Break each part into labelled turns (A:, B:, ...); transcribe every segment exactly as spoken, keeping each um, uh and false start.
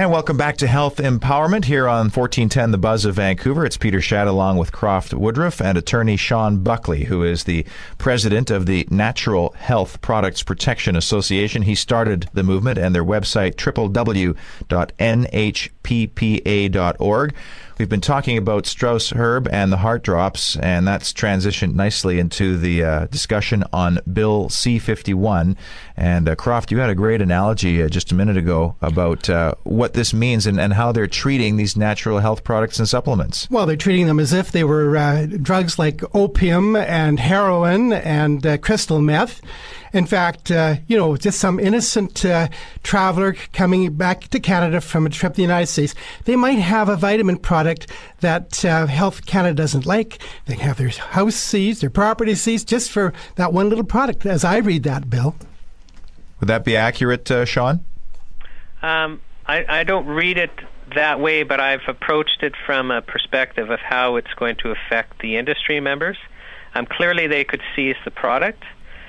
A: And welcome back to Health Empowerment here on fourteen ten The Buzz of Vancouver. It's Peter Shadd along with Croft Woodruff and attorney Sean Buckley, who is the president of the Natural Health Products Protection Association. He started the movement, and their website, w w w dot n h p p a dot org. We've been talking about Strauss Herb and the heart drops, and that's transitioned nicely into the uh, discussion on Bill C fifty-one. And uh, Croft, you had a great analogy uh, just a minute ago about uh, what this means and, and how they're treating these natural health products and supplements.
B: Well, they're treating them as if they were uh, drugs like opium and heroin and uh, crystal meth. In fact, uh, you know, just some innocent uh, traveler coming back to Canada from a trip to the United States, they might have a vitamin product that uh, Health Canada doesn't like. They have their house seized, their property seized, just for that one little product, as I read that bill.
A: Would that be accurate, uh, Sean?
C: Um, I, I don't read it that way, but I've approached it from a perspective of how it's going to affect the industry members. Um, clearly, they could seize the product.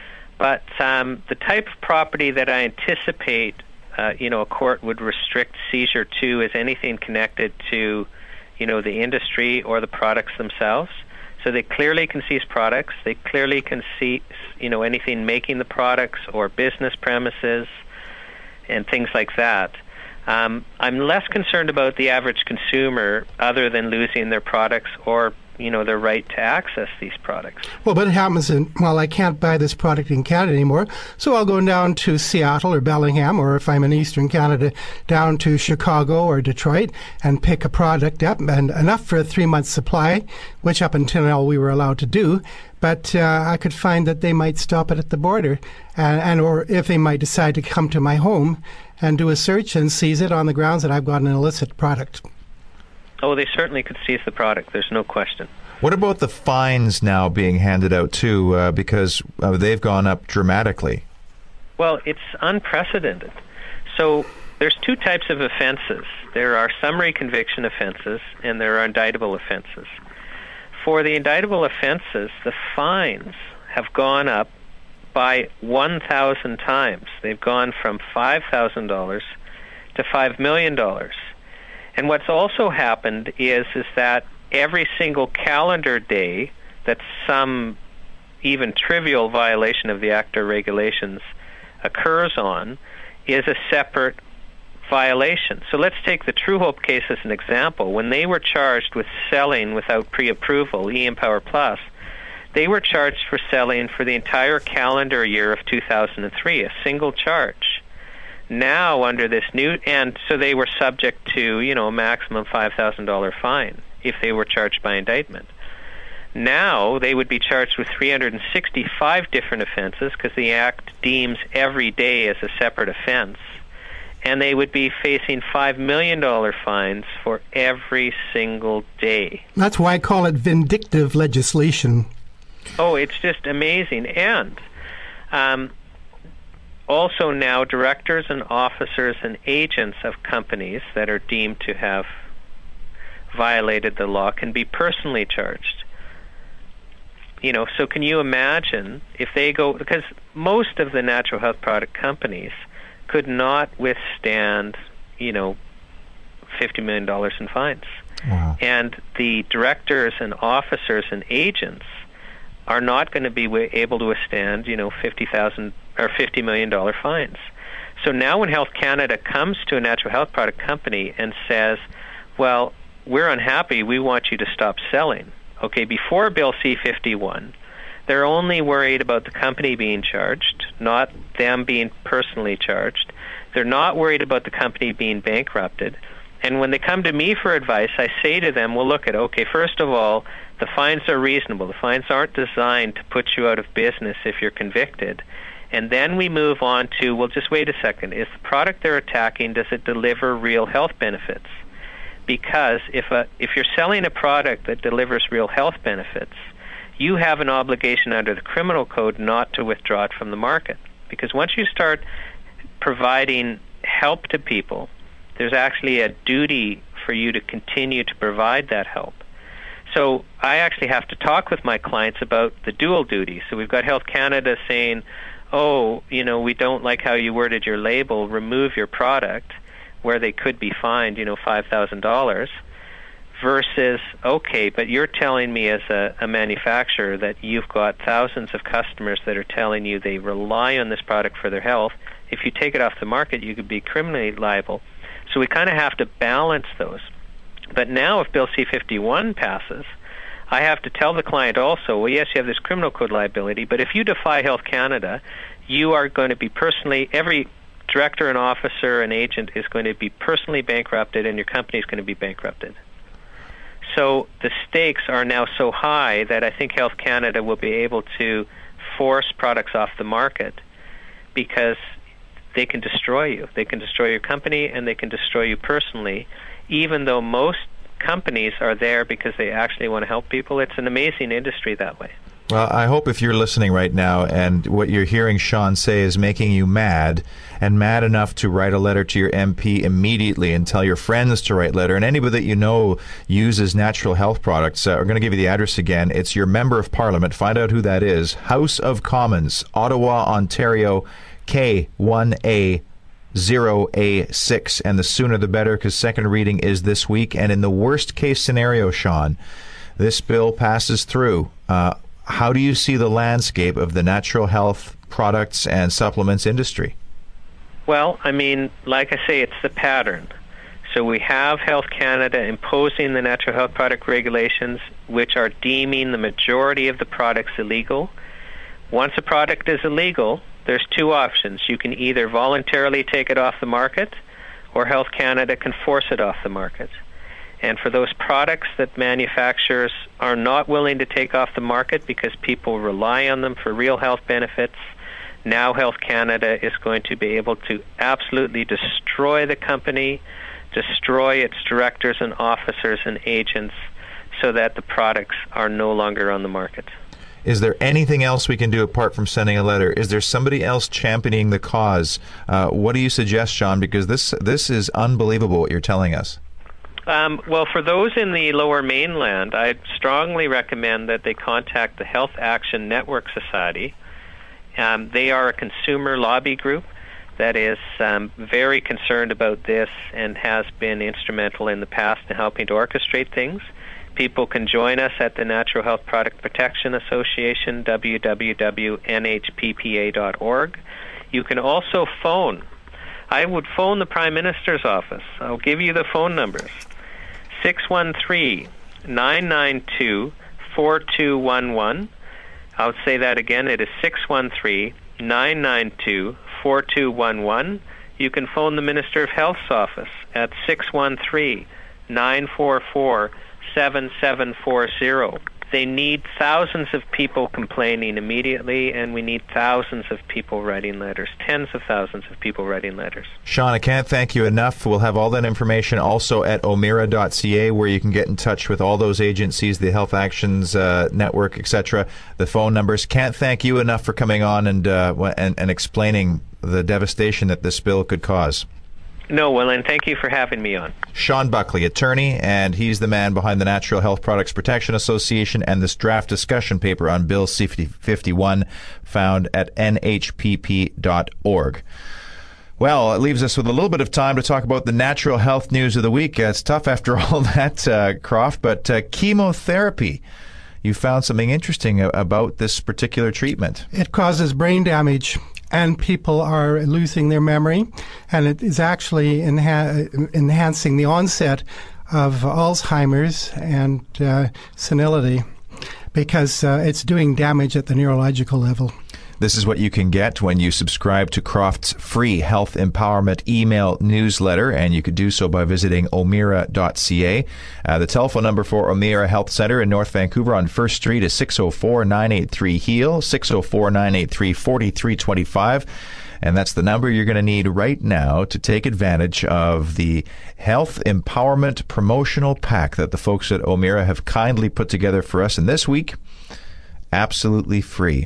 C: But um, the type of property that I anticipate, uh, you know, a court would restrict seizure to is anything connected to, you know, the industry or the products themselves. So they clearly can seize products. They clearly can seize, you know, anything making the products or business premises and things like that. Um, I'm less concerned about the average consumer other than losing their products or, you know, their right to access these products.
B: Well, but it happens in, well, I can't buy this product in Canada anymore, so I'll go down to Seattle or Bellingham, or if I'm in Eastern Canada, down to Chicago or Detroit and pick a product up, and enough for a three-month supply, which up until now we were allowed to do. But uh, I could find that they might stop it at the border, and, and or if they might decide to come to my home and do a search and seize it on the grounds that I've got an illicit product.
C: Oh, they certainly could seize the product. There's no question.
A: What about the fines now being handed out, too, uh, because uh, they've gone up dramatically?
C: Well, it's unprecedented. So there's two types of offenses. There are summary conviction offenses, and there are indictable offenses. For the indictable offenses, the fines have gone up by one thousand times. They've gone from five thousand dollars to five million dollars. And what's also happened is is that every single calendar day that some even trivial violation of the Act or regulations occurs on is a separate violation. So let's take the True Hope case as an example. When they were charged with selling without pre-approval E-Empower Plus, they were charged for selling for the entire calendar year of two thousand three, a single charge. Now, under this new, and so they were subject to, you know, a maximum five thousand dollars fine if they were charged by indictment. Now, they would be charged with three hundred sixty-five different offenses because the Act deems every day as a separate offense, and they would be facing five million dollars fines for every single day.
B: That's why I call it vindictive legislation.
C: Oh, it's just amazing. And um, also now, directors and officers and agents of companies that are deemed to have violated the law can be personally charged. You know, so can you imagine if they go, because most of the natural health product companies could not withstand, you know, fifty million dollars in fines.
A: Wow.
C: And the directors and officers and agents are not going to be able to withstand, you know, fifty thousand or fifty million dollar fines. So now, when Health Canada comes to a natural health product company and says, "Well, we're unhappy. We want you to stop selling." Okay, before Bill C fifty-one, they're only worried about the company being charged, not them being personally charged. They're not worried about the company being bankrupted. And when they come to me for advice, I say to them, well, look at, okay, first of all, the fines are reasonable. The fines aren't designed to put you out of business if you're convicted. And then we move on to, well, just wait a second. Is the product they're attacking, does it deliver real health benefits? Because if a, if you're selling a product that delivers real health benefits, you have an obligation under the criminal code not to withdraw it from the market. Because once you start providing help to people, there's actually a duty for you to continue to provide that help. So I actually have to talk with my clients about the dual duty. So we've got Health Canada saying, oh, you know, we don't like how you worded your label, remove your product. where they could be fined, you know, five thousand dollars, versus, okay, but you're telling me as a, a manufacturer that you've got thousands of customers that are telling you they rely on this product for their health. If you take it off the market, you could be criminally liable. So we kind of have to balance those. But now if Bill C fifty-one passes, I have to tell the client also, well, yes, you have this criminal code liability, but if you defy Health Canada, you are going to be personally, every director and officer and agent is going to be personally bankrupted, and your company is going to be bankrupted. So the stakes are now so high that I think Health Canada will be able to force products off the market because they can destroy you. They can destroy your company and they can destroy you personally, even though most companies are there because they actually want to help people. It's an amazing industry that way.
A: Well, I hope if you're listening right now and what you're hearing Sean say is making you mad, and mad enough to write a letter to your M P immediately and tell your friends to write letter, and anybody that you know uses natural health products, uh, we're going to give you the address again. It's your Member of Parliament. Find out who that is. House of Commons, Ottawa, Ontario, K one A zero A six, and the sooner the better, because second reading is this week. And in the worst case scenario, Sean, this bill passes through. Uh, how do you see the landscape of the natural health products and supplements industry?
C: Well, I mean, like I say, it's the pattern. So we have Health Canada imposing the natural health product regulations, which are deeming the majority of the products illegal. Once a product is illegal, there's two options. You can either voluntarily take it off the market, or Health Canada can force it off the market. And for those products that manufacturers are not willing to take off the market because people rely on them for real health benefits, now Health Canada is going to be able to absolutely destroy the company, destroy its directors and officers and agents so that the products are no longer on the market.
A: Is there anything else we can do apart from sending a letter? Is there somebody else championing the cause? Uh, what do you suggest, Sean? Because this this is unbelievable what you're telling us.
C: Um, well, for those in the Lower Mainland, I'd strongly recommend that they contact the Health Action Network Society. Um, they are a consumer lobby group that is um, very concerned about this and has been instrumental in the past in helping to orchestrate things. People can join us at the Natural Health Product Protection Association, w w w dot n h p p a dot org. You can also phone. I would phone the Prime Minister's office. I'll give you the phone numbers. six one three, nine nine two, four two one one. I'll say that again. It is six one three, nine nine two, four two one one. You can phone the Minister of Health's office at six one three, nine four four, seven seven four zero. They need thousands of people complaining immediately, and we need thousands of people writing letters, tens of thousands of people writing letters.
A: Sean, I can't thank you enough. We'll have all that information also at omira dot c a, where you can get in touch with all those agencies, the Health Actions uh, Network, et cetera, the phone numbers. Can't thank you enough for coming on and, uh, and, and explaining the devastation that this bill could cause.
C: No, well, and thank you for having me on.
A: Sean Buckley, attorney, and he's the man behind the Natural Health Products Protection Association and this draft discussion paper on Bill C fifty-one, found at n h p p dot org. Well, it leaves us with a little bit of time to talk about the natural health news of the week. Uh, it's tough after all that, uh, Croft, but uh, chemotherapy. You found something interesting about this particular treatment.
B: It causes brain damage, and people are losing their memory, and it is actually enha- enhancing the onset of Alzheimer's and uh, senility because uh, it's doing damage at the neurological level.
A: This is what you can get when you subscribe to Croft's free health empowerment email newsletter, and you could do so by visiting omira dot c a. Uh, the telephone number for Omira Health Center in North Vancouver on First Street is six oh four, nine eight three, H E A L, six oh four, nine eight three, four three two five. And that's the number you're going to need right now to take advantage of the Health Empowerment Promotional Pack that the folks at Omira have kindly put together for us. And this week, absolutely free.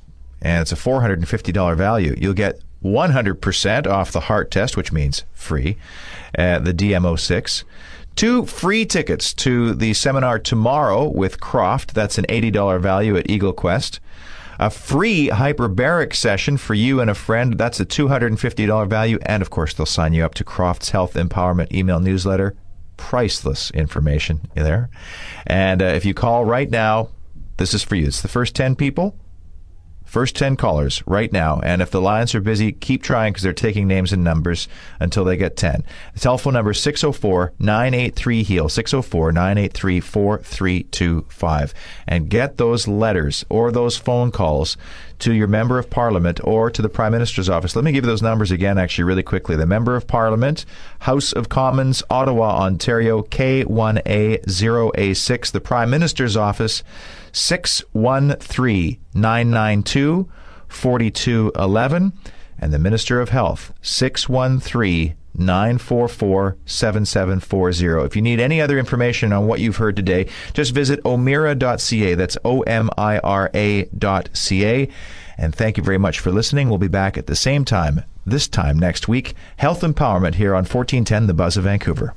A: And it's a four hundred fifty dollars value. You'll get one hundred percent off the heart test, which means free, uh, the D M O six. Two free tickets to the seminar tomorrow with Croft. That's an eighty dollars value at Eagle Quest. a free hyperbaric session for you and a friend. That's a two hundred fifty dollars value. And, of course, they'll sign you up to Crofts Health Empowerment email newsletter. Priceless information there. And uh, if you call right now, this is for you. It's the first ten people. First ten callers right now. And if the lines are busy, keep trying because they're taking names and numbers until they get ten. The telephone number is six oh four, nine eight three, HEAL, six oh four, nine eight three, four three two five. And get those letters or those phone calls to your Member of Parliament or to the Prime Minister's office. Let me give you those numbers again, actually, really quickly. The Member of Parliament, House of Commons, Ottawa, Ontario, K one A zero A six. The Prime Minister's office, six one three, nine nine two, four two one one. And the Minister of Health, six one three, nine four four, seven seven four zero. If you need any other information on what you've heard today, just visit omira dot c a. That's O M I R A dot C A. And thank you very much for listening. We'll be back at the same time, this time next week. Health Empowerment here on fourteen ten The Buzz of Vancouver.